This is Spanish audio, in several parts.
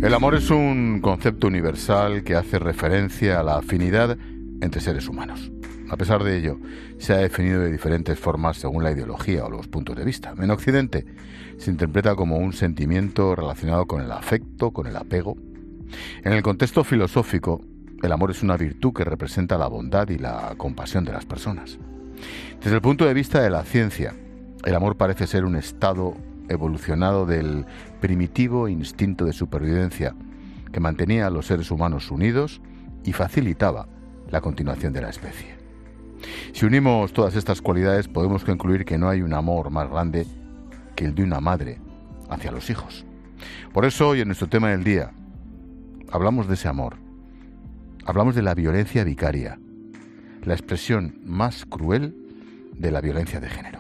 El amor es un concepto universal que hace referencia a la afinidad entre seres humanos. A pesar de ello, se ha definido de diferentes formas según la ideología o los puntos de vista. En Occidente se interpreta como un sentimiento relacionado con el afecto, con el apego. En el contexto filosófico, el amor es una virtud que representa la bondad y la compasión de las personas. Desde el punto de vista de la ciencia, el amor parece ser un estado evolucionado del primitivo instinto de supervivencia que mantenía a los seres humanos unidos y facilitaba la continuación de la especie. Si unimos todas estas cualidades, podemos concluir que no hay un amor más grande que el de una madre hacia los hijos. Por eso, hoy en nuestro tema del día, hablamos de ese amor. Hablamos de la violencia vicaria, la expresión más cruel de la violencia de género.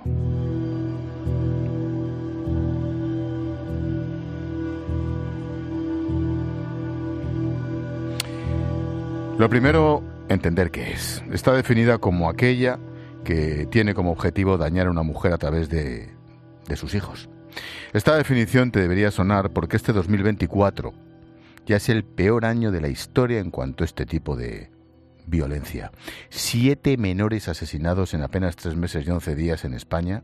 Lo primero, entender qué es. Está definida como aquella que tiene como objetivo dañar a una mujer a través de sus hijos. Esta definición te debería sonar porque este 2024 ya es el peor año de la historia en cuanto a este tipo de violencia. 7 menores asesinados en apenas 3 meses y 11 días en España,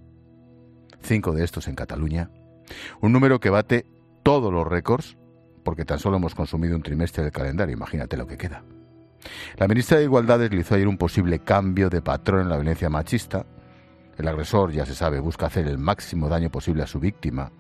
5 de estos en Cataluña. Un número que bate todos los récords, porque tan solo hemos consumido un trimestre del calendario, imagínate lo que queda. La ministra de Igualdad deslizó ayer un posible cambio de patrón en la violencia machista. El agresor, ya se sabe, busca hacer el máximo daño posible a su víctima.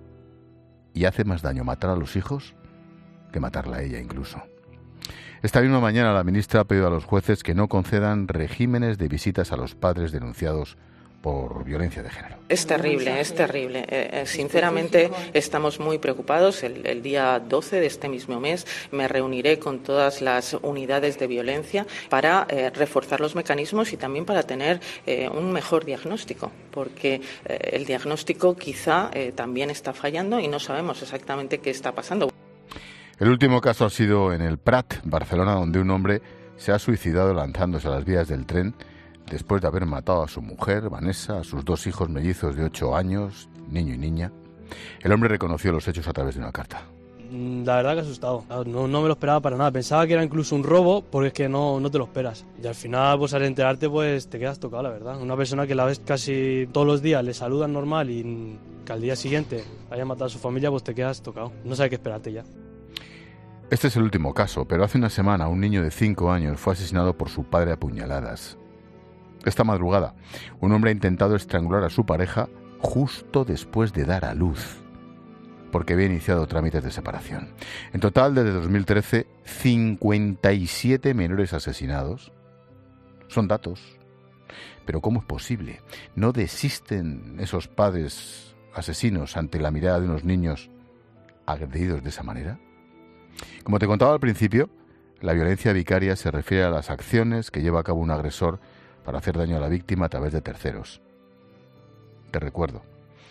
Y hace más daño matar a los hijos que matarla a ella incluso. Esta misma mañana la ministra ha pedido a los jueces que no concedan regímenes de visitas a los padres denunciados por violencia de género. Es terrible, es terrible. Sinceramente, estamos muy preocupados. El día 12 de este mismo mes me reuniré con todas las unidades de violencia para reforzar los mecanismos y también para tener un mejor diagnóstico, porque el diagnóstico quizá también está fallando y no sabemos exactamente qué está pasando. El último caso ha sido en el Prat, Barcelona, donde un hombre se ha suicidado lanzándose a las vías del tren después de haber matado a su mujer, Vanessa, a sus 2 hijos mellizos de 8 años, niño y niña. El hombre reconoció los hechos a través de una carta. La verdad que asustado. No me lo esperaba para nada. Pensaba que era incluso un robo, porque es que no te lo esperas. Y al final, pues al enterarte, pues te quedas tocado, la verdad. Una persona que la ves casi todos los días, le saludan normal y que al día siguiente haya matado a su familia, pues te quedas tocado. No sabes qué esperarte ya. Este es el último caso, pero hace una semana un niño de 5 años fue asesinado por su padre a puñaladas. Esta madrugada, un hombre ha intentado estrangular a su pareja justo después de dar a luz, porque había iniciado trámites de separación. En total, desde 2013, 57 menores asesinados. Son datos. Pero ¿cómo es posible? ¿No desisten esos padres asesinos ante la mirada de unos niños agredidos de esa manera? Como te contaba al principio, la violencia vicaria se refiere a las acciones que lleva a cabo un agresor para hacer daño a la víctima a través de terceros. Te recuerdo,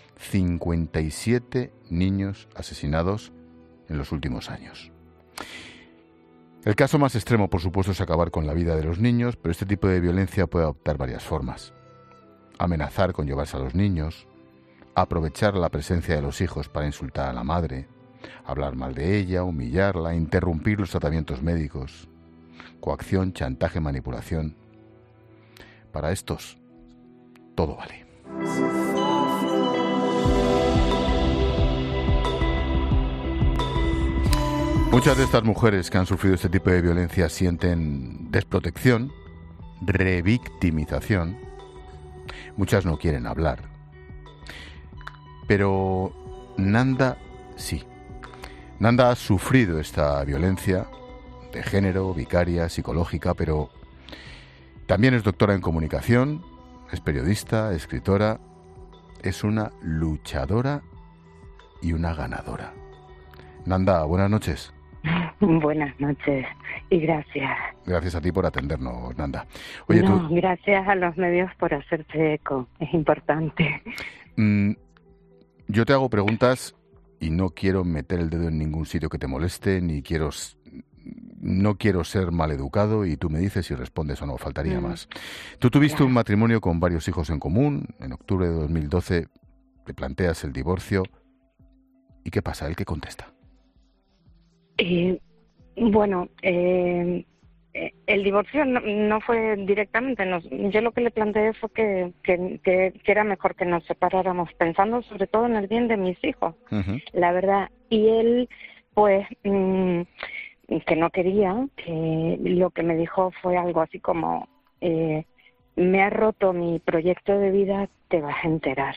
57 niños asesinados en los últimos años. El caso más extremo, por supuesto, es acabar con la vida de los niños, pero este tipo de violencia puede adoptar varias formas. Amenazar con llevarse a los niños, aprovechar la presencia de los hijos para insultar a la madre, hablar mal de ella, humillarla, interrumpir los tratamientos médicos, coacción, chantaje, manipulación. Para estos, todo vale. Muchas de estas mujeres que han sufrido este tipo de violencia sienten desprotección, revictimización. Muchas no quieren hablar. Pero Nanda sí. Nanda ha sufrido esta violencia de género, vicaria, psicológica, pero también es doctora en comunicación, es periodista, escritora, es una luchadora y una ganadora. Nanda, buenas noches. Buenas noches y gracias. Gracias a ti por atendernos, Nanda. Oye, gracias a los medios por hacerse eco, es importante. Yo te hago preguntas y no quiero meter el dedo en ningún sitio que te moleste, no quiero ser maleducado y tú me dices si respondes o no, faltaría más. Tú tuviste un matrimonio con varios hijos en común, en octubre de 2012 te planteas el divorcio. ¿Y qué pasa? ¿Él qué contesta? Bueno, el divorcio no fue directamente. Yo lo que le planteé fue que era mejor que nos separáramos, pensando sobre todo en el bien de mis hijos, la verdad. Y él, pues, que no quería, que lo que me dijo fue algo así como, me ha roto mi proyecto de vida, te vas a enterar.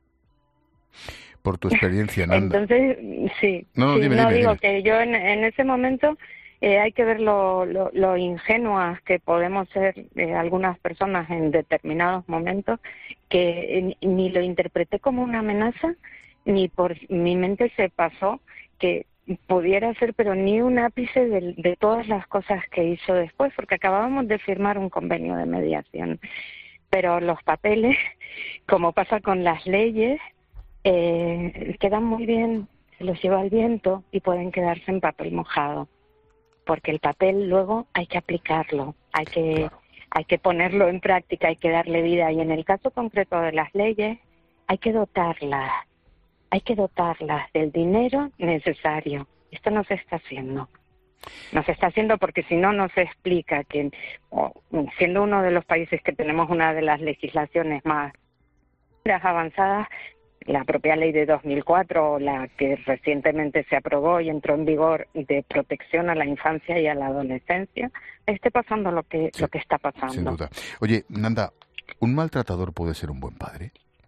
Por tu experiencia, Nanda. Entonces, sí, dime. Digo que yo en ese momento hay que ver lo ingenuas que podemos ser algunas personas en determinados momentos, que ni lo interpreté como una amenaza, ni por mi mente se pasó que pudiera ser, pero ni un ápice de todas las cosas que hizo después, porque acabábamos de firmar un convenio de mediación. Pero los papeles, como pasa con las leyes, quedan muy bien, se los lleva el viento y pueden quedarse en papel mojado, porque el papel luego hay que aplicarlo, hay que ponerlo en práctica, hay que darle vida, y en el caso concreto de las leyes hay que dotarlas del dinero necesario. Esto no se está haciendo. No se está haciendo porque si no, no se explica que, siendo uno de los países que tenemos una de las legislaciones más avanzadas, la propia ley de 2004, la que recientemente se aprobó y entró en vigor, de protección a la infancia y a la adolescencia, esté pasando lo que está pasando. Sin duda. Oye, Nanda, ¿un maltratador puede ser un buen padre?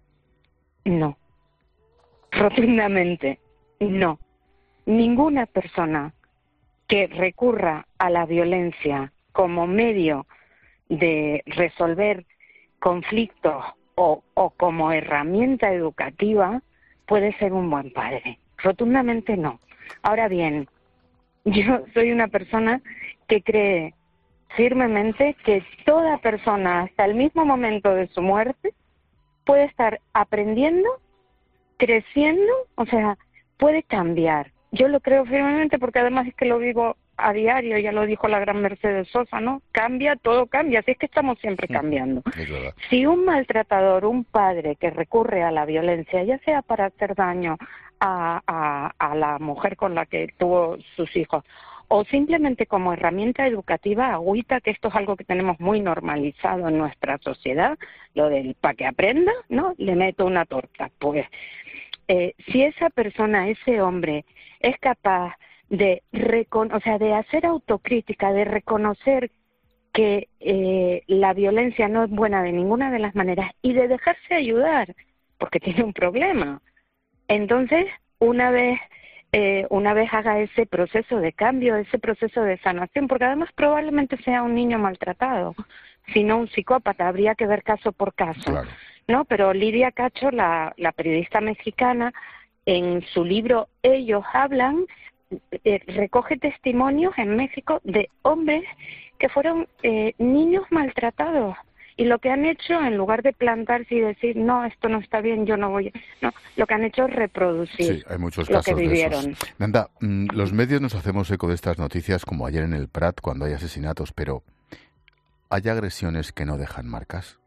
No. Rotundamente, no. Ninguna persona que recurra a la violencia como medio de resolver conflictos o como herramienta educativa puede ser un buen padre. Rotundamente no. Ahora bien, yo soy una persona que cree firmemente que toda persona, hasta el mismo momento de su muerte, puede estar aprendiendo, creciendo, o sea, puede cambiar. Yo lo creo firmemente porque además es que lo vivo a diario, ya lo dijo la gran Mercedes Sosa, ¿no? Cambia, todo cambia, así es que estamos siempre cambiando. Si un maltratador, un padre que recurre a la violencia, ya sea para hacer daño a la mujer con la que tuvo sus hijos, o simplemente como herramienta educativa, agüita, que esto es algo que tenemos muy normalizado en nuestra sociedad, lo del para que aprenda, ¿no? Le meto una torta. Pues si esa persona, ese hombre, es capaz de hacer autocrítica, de reconocer que la violencia no es buena de ninguna de las maneras y de dejarse ayudar, porque tiene un problema. Entonces, una vez haga ese proceso de cambio, ese proceso de sanación, porque además probablemente sea un niño maltratado, si no un psicópata, habría que ver caso por caso. Claro. ¿No? Pero Lidia Cacho, la periodista mexicana, en su libro Ellos hablan, recoge testimonios en México de hombres que fueron niños maltratados, y lo que han hecho, en lugar de plantarse y decir no, esto no está bien, yo no voy, no, lo que han hecho es reproducir hay muchos lo casos que vivieron. De esos. Nanda, los medios nos hacemos eco de estas noticias, como ayer en el Prat cuando hay asesinatos, pero ¿hay agresiones que no dejan marcas?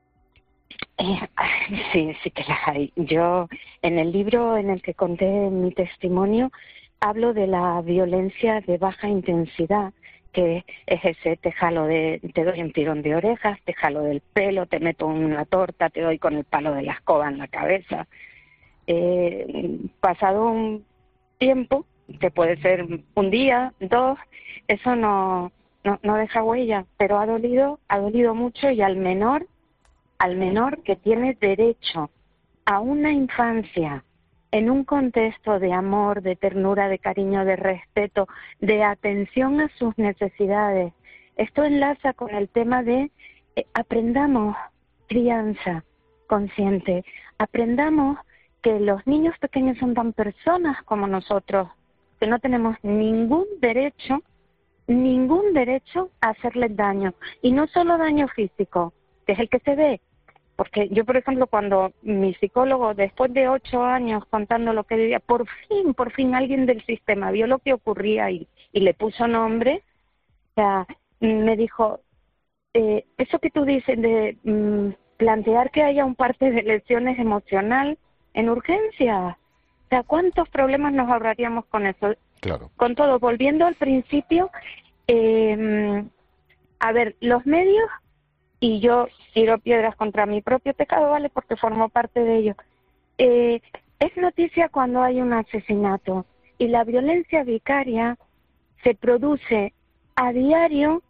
Sí que las hay. Yo, en el libro en el que conté mi testimonio, hablo de la violencia de baja intensidad, que es ese: te doy un tirón de orejas, te jalo del pelo, te meto una torta, te doy con el palo de la escoba en la cabeza. Pasado un tiempo, que puede ser un día, 2, eso no deja huella, pero ha dolido mucho, y al menor que tiene derecho a una infancia en un contexto de amor, de ternura, de cariño, de respeto, de atención a sus necesidades. Esto enlaza con el tema de aprendamos crianza consciente, aprendamos que los niños pequeños son tan personas como nosotros, que no tenemos ningún derecho a hacerles daño, y no solo daño físico, que es el que se ve. Porque yo, por ejemplo, cuando mi psicólogo, después de 8 años contando lo que vivía, por fin alguien del sistema vio lo que ocurría y le puso nombre, o sea, me dijo, eso que tú dices de plantear que haya un parte de lesiones emocional en urgencia, o sea, ¿cuántos problemas nos ahorraríamos con eso? Claro. Con todo, volviendo al principio, a ver, los medios, y yo tiro piedras contra mi propio pecado, ¿vale? Porque formo parte de ello. Es noticia cuando hay un asesinato, y la violencia vicaria se produce a diario,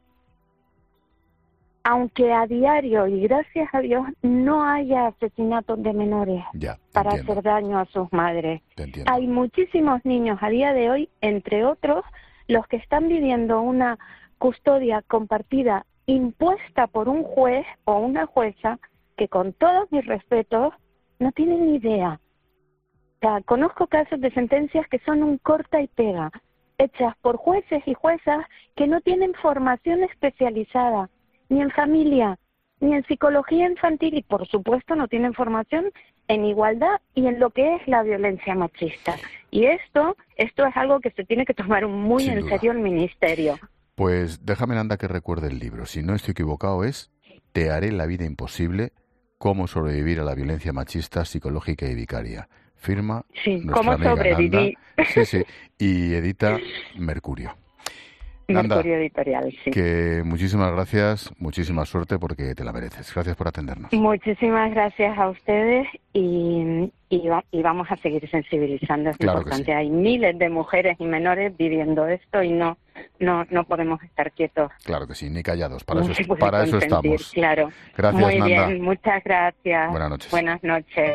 aunque a diario, y gracias a Dios, no haya asesinatos de menores para hacer daño a sus madres. Hay muchísimos niños a día de hoy, entre otros, los que están viviendo una custodia compartida impuesta por un juez o una jueza que, con todos mis respetos, no tienen ni idea. O sea, conozco casos de sentencias que son un corta y pega, hechas por jueces y juezas que no tienen formación especializada, ni en familia, ni en psicología infantil, y por supuesto no tienen formación en igualdad y en lo que es la violencia machista. Y esto es algo que se tiene que tomar muy en serio el Ministerio. Pues déjame, Nanda, que recuerde el libro. Si no estoy equivocado, es Te haré la vida imposible, cómo sobrevivir a la violencia machista, psicológica y vicaria. Firma nuestra cómo amiga sobreviví. Nanda. Sí, y edita Mercurio. Nanda, Mercurio Editorial, sí. Que muchísimas gracias, muchísima suerte porque te la mereces. Gracias por atendernos. Muchísimas gracias a ustedes y vamos a seguir sensibilizando. Es claro importante. Sí. Hay miles de mujeres y menores viviendo esto y no podemos estar quietos. Claro que sí, ni callados. Para eso estamos. Claro. Gracias, Muy Nanda. bien, muchas gracias. Buenas noches. Buenas noches.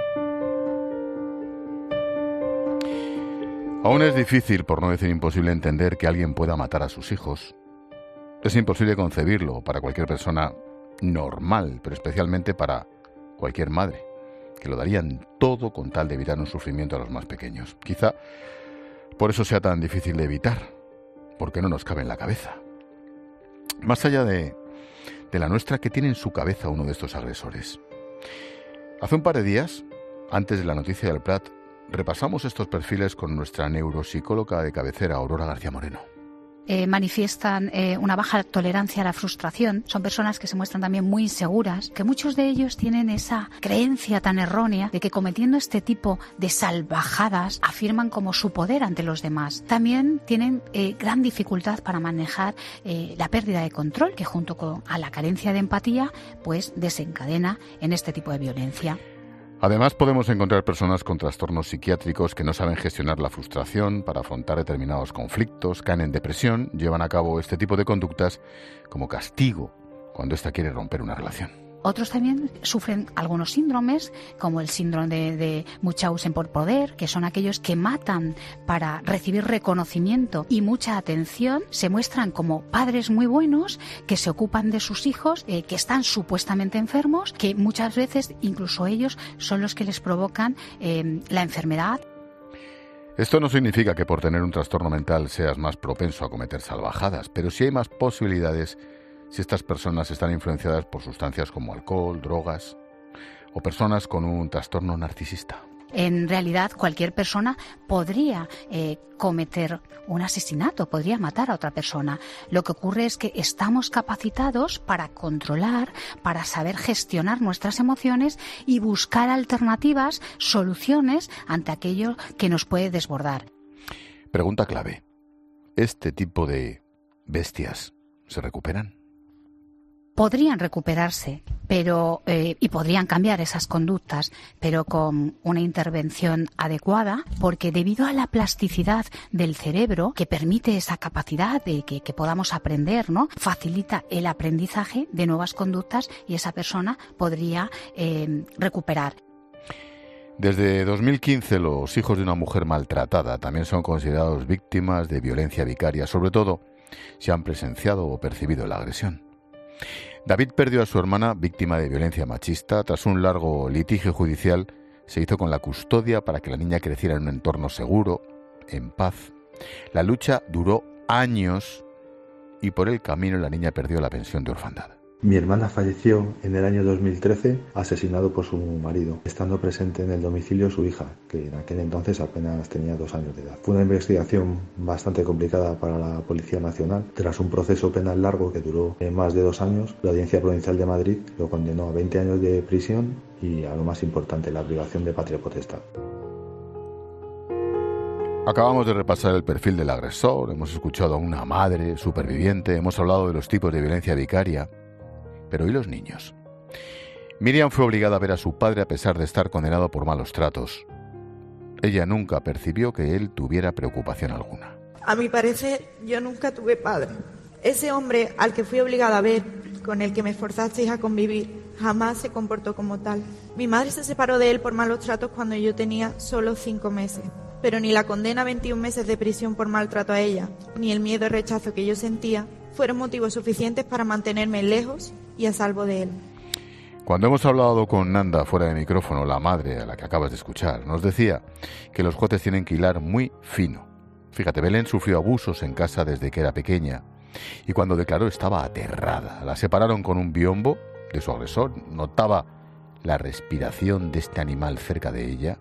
Aún es difícil, por no decir imposible, entender que alguien pueda matar a sus hijos. Es imposible concebirlo para cualquier persona normal, pero especialmente para cualquier madre, que lo darían todo con tal de evitar un sufrimiento a los más pequeños. Quizá por eso sea tan difícil de evitar, porque no nos cabe en la cabeza. Más allá de la nuestra, ¿qué tiene en su cabeza uno de estos agresores? Hace un par de días, antes de la noticia del Prat, repasamos estos perfiles con nuestra neuropsicóloga de cabecera, Aurora García Moreno. Manifiestan una baja tolerancia a la frustración. Son personas que se muestran también muy inseguras, que muchos de ellos tienen esa creencia tan errónea de que cometiendo este tipo de salvajadas afirman como su poder ante los demás. También tienen gran dificultad para manejar la pérdida de control, que junto a la carencia de empatía pues desencadena en este tipo de violencia. Además, podemos encontrar personas con trastornos psiquiátricos que no saben gestionar la frustración para afrontar determinados conflictos, caen en depresión, llevan a cabo este tipo de conductas como castigo cuando ésta quiere romper una relación. Otros también sufren algunos síndromes, como el síndrome de Munchausen por poder, que son aquellos que matan para recibir reconocimiento y mucha atención. Se muestran como padres muy buenos, que se ocupan de sus hijos, que están supuestamente enfermos, que muchas veces incluso ellos son los que les provocan la enfermedad. Esto no significa que por tener un trastorno mental seas más propenso a cometer salvajadas, pero sí hay más posibilidades si estas personas están influenciadas por sustancias como alcohol, drogas o personas con un trastorno narcisista. En realidad, cualquier persona podría cometer un asesinato, podría matar a otra persona. Lo que ocurre es que estamos capacitados para controlar, para saber gestionar nuestras emociones y buscar alternativas, soluciones ante aquello que nos puede desbordar. Pregunta clave. ¿Este tipo de bestias se recuperan? Podrían recuperarse, pero y podrían cambiar esas conductas, pero con una intervención adecuada, porque debido a la plasticidad del cerebro que permite esa capacidad de que podamos aprender, ¿no? Facilita el aprendizaje de nuevas conductas y esa persona podría recuperar. Desde 2015 los hijos de una mujer maltratada también son considerados víctimas de violencia vicaria, sobre todo si han presenciado o percibido la agresión. David perdió a su hermana víctima de violencia machista. Tras un largo litigio judicial, se hizo con la custodia para que la niña creciera en un entorno seguro, en paz. La lucha duró años y por el camino la niña perdió la pensión de orfandad. Mi hermana falleció en el año 2013, asesinado por su marido, estando presente en el domicilio su hija, que en aquel entonces apenas tenía 2 años de edad. Fue una investigación bastante complicada para la Policía Nacional. Tras un proceso penal largo que duró más de 2 años, la Audiencia Provincial de Madrid lo condenó a 20 años de prisión y a lo más importante, la privación de patria potestad. Acabamos de repasar el perfil del agresor, hemos escuchado a una madre superviviente, hemos hablado de los tipos de violencia vicaria. Pero ¿y los niños? Miriam fue obligada a ver a su padre a pesar de estar condenado por malos tratos. Ella nunca percibió que él tuviera preocupación alguna. A mi parecer, yo nunca tuve padre. Ese hombre al que fui obligada a ver, con el que me forzasteis a convivir, jamás se comportó como tal. Mi madre se separó de él por malos tratos cuando yo tenía solo 5 meses. Pero ni la condena a 21 meses de prisión por maltrato a ella, ni el miedo y rechazo que yo sentía, fueron motivos suficientes para mantenerme lejos y a salvo de él. Cuando hemos hablado con Nanda fuera de micrófono, la madre a la que acabas de escuchar, nos decía que los jueces tienen que hilar muy fino. Fíjate, Belén sufrió abusos en casa desde que era pequeña y cuando declaró estaba aterrada. La separaron con un biombo de su agresor, notaba la respiración de este animal cerca de ella.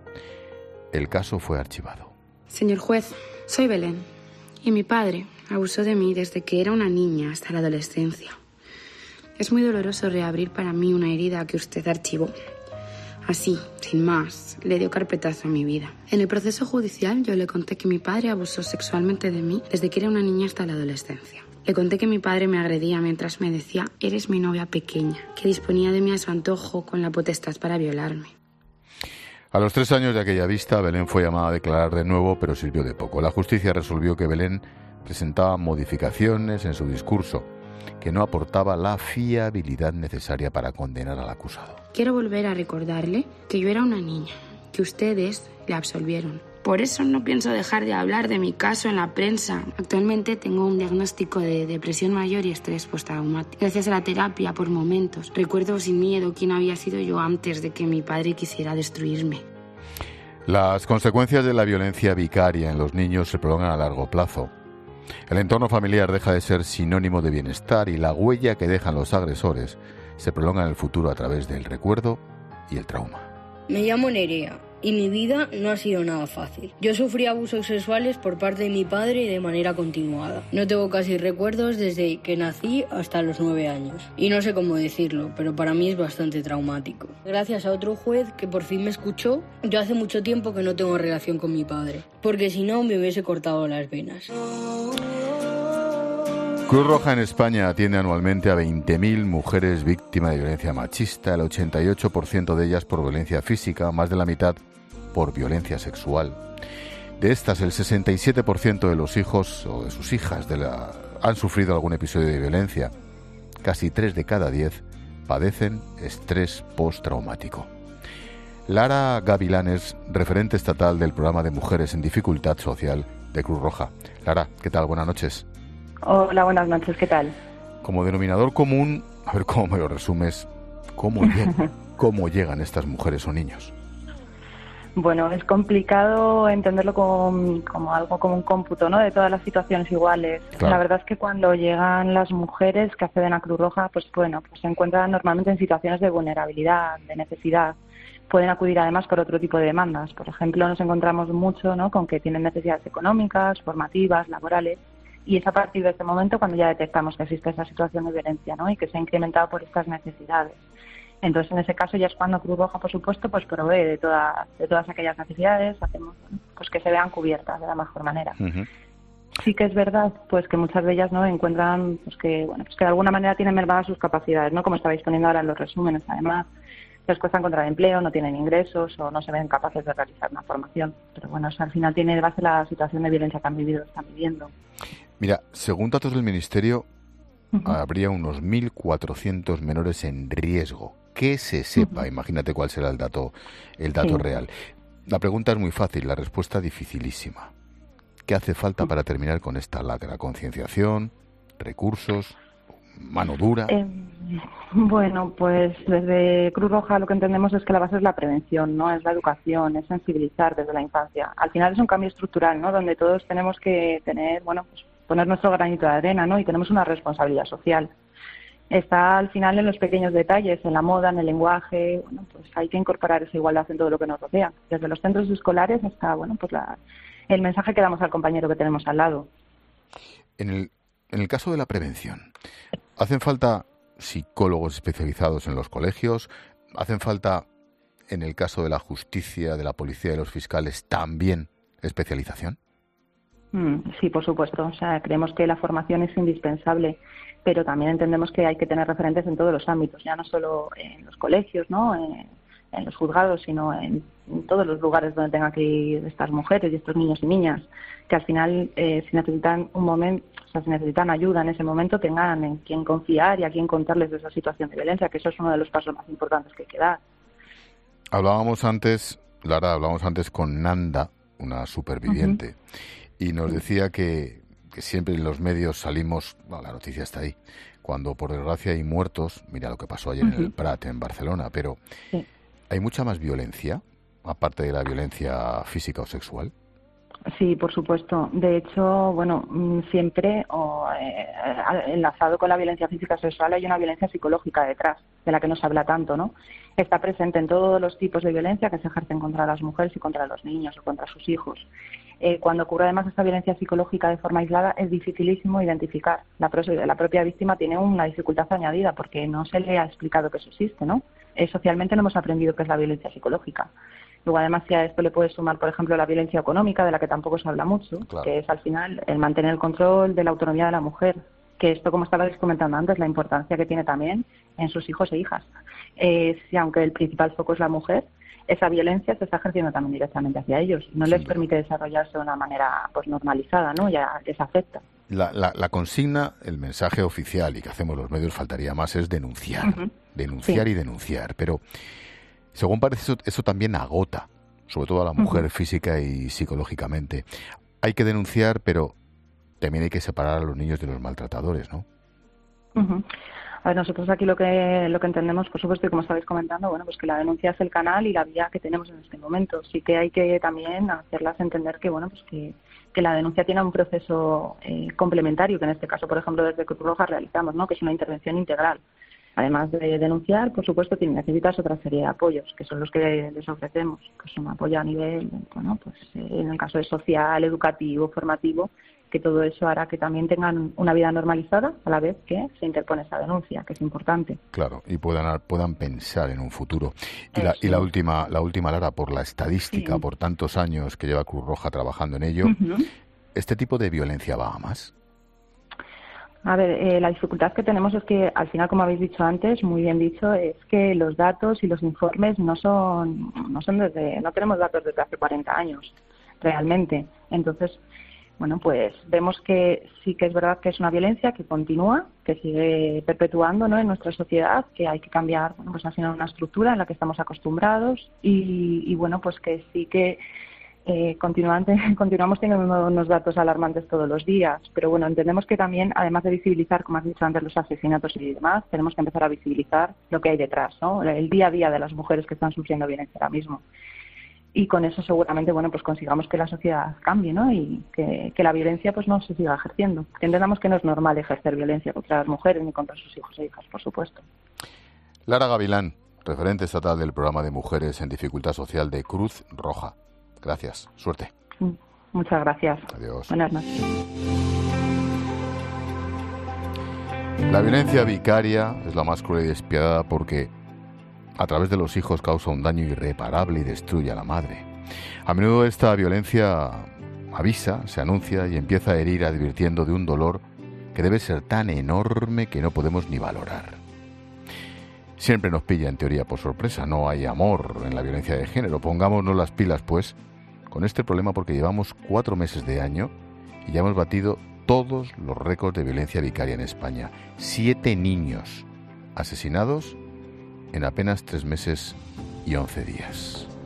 El caso fue archivado. Señor juez, soy Belén y mi padre abusó de mí desde que era una niña hasta la adolescencia. Es muy doloroso reabrir para mí una herida que usted archivó. Así, sin más, le dio carpetazo a mi vida. En el proceso judicial yo le conté que mi padre abusó sexualmente de mí desde que era una niña hasta la adolescencia. Le conté que mi padre me agredía mientras me decía, eres mi novia pequeña, que disponía de mí a su antojo con la potestad para violarme. A los 3 años de aquella vista, Belén fue llamada a declarar de nuevo, pero sirvió de poco. La justicia resolvió que Belén presentaba modificaciones en su discurso, que no aportaba la fiabilidad necesaria para condenar al acusado. Quiero volver a recordarle que yo era una niña, que ustedes le absolvieron. Por eso no pienso dejar de hablar de mi caso en la prensa. Actualmente tengo un diagnóstico de depresión mayor y estrés postraumático. Gracias a la terapia, por momentos, recuerdo sin miedo quién había sido yo antes de que mi padre quisiera destruirme. Las consecuencias de la violencia vicaria en los niños se prolongan a largo plazo. El entorno familiar deja de ser sinónimo de bienestar y la huella que dejan los agresores se prolonga en el futuro a través del recuerdo y el trauma. Me llamo Nerea y mi vida no ha sido nada fácil. Yo sufrí abusos sexuales por parte de mi padre de manera continuada. No tengo casi recuerdos desde que nací hasta los 9 años. Y no sé cómo decirlo, pero para mí es bastante traumático. Gracias a otro juez que por fin me escuchó, yo hace mucho tiempo que no tengo relación con mi padre, porque si no me hubiese cortado las venas. Cruz Roja en España atiende anualmente a 20.000 mujeres víctimas de violencia machista, el 88% de ellas por violencia física, más de la mitad por violencia sexual. De estas, el 67% de los hijos o de sus hijas han sufrido algún episodio de violencia. Casi 3 de cada 10 padecen estrés postraumático. Lara Gavilán es referente estatal del programa de Mujeres en Dificultad Social de Cruz Roja. Lara, ¿qué tal? Buenas noches. Hola, buenas noches, ¿qué tal? Como denominador común, a ver cómo me lo resumes, ¿cómo llegan estas mujeres o niños? Bueno, es complicado entenderlo como algo, como un cómputo, ¿no?, de todas las situaciones iguales. Claro. La verdad es que cuando llegan las mujeres que acceden a Cruz Roja, pues se encuentran normalmente en situaciones de vulnerabilidad, de necesidad. Pueden acudir además por otro tipo de demandas. Por ejemplo, nos encontramos mucho, ¿no?, con que tienen necesidades económicas, formativas, laborales. Y es a partir de este momento cuando ya detectamos que existe esa situación de violencia, ¿no?, y que se ha incrementado por estas necesidades. Entonces, en ese caso ya es cuando Cruz Roja, por supuesto, pues provee de todas aquellas necesidades, hacemos pues que se vean cubiertas de la mejor manera. Uh-huh. Sí que es verdad, pues que muchas de ellas no encuentran, pues que de alguna manera tienen mermadas sus capacidades, ¿no?, como estabais poniendo ahora en los resúmenes, además. Les cuesta encontrar empleo, no tienen ingresos o no se ven capaces de realizar una formación. Pero bueno, eso al final tiene de base la situación de violencia que han vivido, están viviendo. Mira, según datos del Ministerio, habría unos 1.400 menores en riesgo. Que se sepa, imagínate cuál será el dato real. La pregunta es muy fácil, la respuesta dificilísima. ¿Qué hace falta para terminar con esta lacra? ¿Concienciación? ¿Recursos? ¿Mano dura? Bueno, pues desde Cruz Roja lo que entendemos es que la base es la prevención, ¿no? Es la educación, es sensibilizar desde la infancia. Al final es un cambio estructural, ¿no?, donde todos tenemos que tener, pues poner nuestro granito de arena, ¿no?, y tenemos una responsabilidad social. Está al final en los pequeños detalles, en la moda, en el lenguaje. Bueno, pues hay que incorporar esa igualdad en todo lo que nos rodea. Desde los centros escolares hasta, el mensaje que damos al compañero que tenemos al lado. En el caso de la prevención, ¿hacen falta psicólogos especializados en los colegios? ¿Hacen falta, en el caso de la justicia, de la policía y de los fiscales, también especialización? Sí, por supuesto. O sea, creemos que la formación es indispensable, pero también entendemos que hay que tener referentes en todos los ámbitos, ya no solo en los colegios, ¿no? En los juzgados, sino en todos los lugares donde tengan que ir estas mujeres y estos niños y niñas, que al final, si necesitan un momento, o sea, si necesitan ayuda en ese momento, tengan en quién confiar y a quién contarles de esa situación de violencia, que eso es uno de los pasos más importantes que hay que dar. Hablábamos antes con Nanda, una superviviente, y nos decía que siempre en los medios salimos, bueno, la noticia está ahí, cuando por desgracia hay muertos, mira lo que pasó ayer en el Prat, en Barcelona, pero ¿hay mucha más violencia, aparte de la violencia física o sexual? Sí, por supuesto. De hecho, bueno, siempre enlazado con la violencia física sexual hay una violencia psicológica detrás, de la que no se habla tanto, ¿no? Está presente en todos los tipos de violencia que se ejercen contra las mujeres y contra los niños o contra sus hijos. Cuando ocurre además esta violencia psicológica de forma aislada, es dificilísimo identificar. La propia víctima tiene una dificultad añadida porque no se le ha explicado que eso existe, ¿no? Socialmente no hemos aprendido qué es la violencia psicológica. Luego, además, si a esto le puedes sumar, por ejemplo, la violencia económica, de la que tampoco se habla mucho, claro, que es al final el mantener el control de la autonomía de la mujer, que esto, como estabais comentando antes, la importancia que tiene también en sus hijos e hijas. Si aunque el principal foco es la mujer, esa violencia se está ejerciendo también directamente hacia ellos. No les permite desarrollarse de una manera pues normalizada, ¿no? Ya les afecta. La consigna, el mensaje oficial y que hacemos los medios, faltaría más, es denunciar. Denunciar y denunciar. Pero, según parece, eso también agota, sobre todo a la mujer física y psicológicamente. Hay que denunciar, pero también hay que separar a los niños de los maltratadores, ¿no? A ver, nosotros aquí lo que entendemos, por supuesto, y como estabais comentando, bueno, pues que la denuncia es el canal y la vía que tenemos en este momento. Sí que hay que también hacerlas entender que, bueno, pues que la denuncia tiene un proceso complementario, que en este caso, por ejemplo, desde Cruz Roja realizamos, ¿no? Que es una intervención integral. Además de denunciar, por supuesto, necesitas otra serie de apoyos, que son los que les ofrecemos, que son apoyo a nivel, bueno, pues en el caso de social, educativo, formativo, que todo eso hará que también tengan una vida normalizada a la vez que se interpone esa denuncia, que es importante. Claro, y puedan pensar en un futuro. Y la última, Lara, por la estadística, por tantos años que lleva Cruz Roja trabajando en ello, ¿este tipo de violencia va a más? A ver, la dificultad que tenemos es que, al final, como habéis dicho antes, muy bien dicho, es que los datos y los informes no tenemos datos desde hace 40 años, realmente. Entonces, bueno, pues vemos que sí que es verdad que es una violencia que continúa, que sigue perpetuando, ¿no?, en nuestra sociedad, que hay que cambiar, bueno, pues al final una estructura en la que estamos acostumbrados y bueno, pues que sí que continuamos teniendo unos datos alarmantes todos los días, pero bueno, entendemos que también, además de visibilizar, como has dicho antes, los asesinatos y demás, tenemos que empezar a visibilizar lo que hay detrás, ¿no?, el día a día de las mujeres que están sufriendo violencia ahora mismo. Y con eso seguramente, bueno, pues consigamos que la sociedad cambie, ¿no?, y que la violencia pues no se siga ejerciendo. Que entendamos que no es normal ejercer violencia contra las mujeres ni contra sus hijos e hijas, por supuesto. Lara Gavilán, referente estatal del programa de Mujeres en Dificultad Social de Cruz Roja. Gracias. Suerte. Muchas gracias. Adiós. Buenas noches. La violencia vicaria es la más cruel y despiadada porque a través de los hijos causa un daño irreparable y destruye a la madre. A menudo esta violencia avisa, se anuncia y empieza a herir advirtiendo de un dolor que debe ser tan enorme que no podemos ni valorar. Siempre nos pilla en teoría por sorpresa, no hay amor en la violencia de género. Pongámonos las pilas pues con este problema porque llevamos 4 meses de año y ya hemos batido todos los récords de violencia vicaria en España. 7 niños asesinados en apenas 3 meses y 11 días.